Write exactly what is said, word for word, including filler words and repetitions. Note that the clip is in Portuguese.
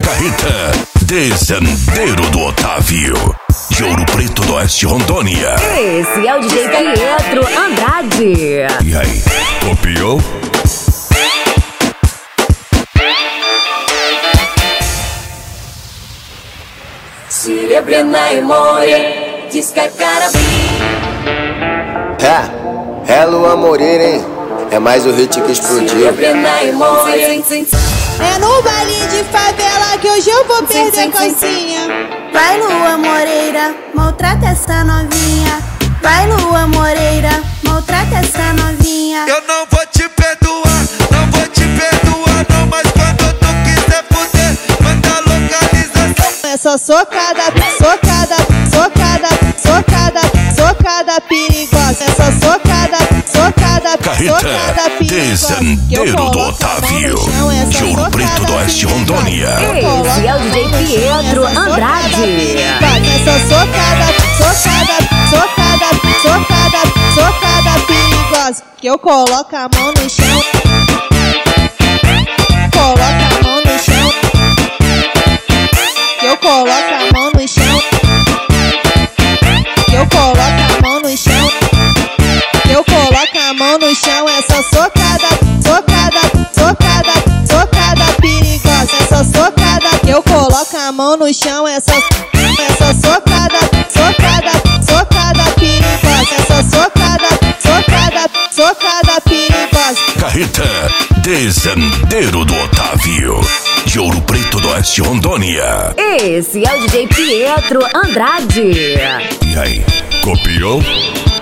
Carreta, Desandeiro do Otávio, de Ouro Preto do Oeste, Rondônia. Esse é o D J Pietro Andrade. E aí, copiou? Cerebrina e more, descarcara. É, é Lua Moreira, hein? É mais o hit que explodiu. Cerebrina e more. É no baile de favela que hoje eu vou perder calcinha. Vai Lua Moreira, maltrata essa novinha. Vai Lua Moreira, maltrata essa novinha. Eu não vou te perdoar, não vou te perdoar não, mas quando tu quiser fuder, manda localização. É só socada, socada, socada, socada, socada perigosa. É só socada, socada, Carreta, socada perigosa. Desandeiro do Otávio, de Ouro Preto do Oeste, Rondônia. Esse é o D J Pietro Andrade. É só socada, socada, socada, socada, socada perigosa. Que eu coloco a mão no chão. Coloco a mão no chão. Que eu coloco a mão no chão. Que eu coloco a mão no chão. Que eu coloco a mão no chão. É só socada, socada, socada, socada perigosa. É só socada. Que eu coloco a mão no chão. É só, é só socada, socada, socada perigosa. É só socada, socada, socada perigosa. Carreta, Desandeiro do Otávio, de Ouro Preto do Oeste, Rondônia. Esse é o D J Pietro Andrade. E aí, copiou?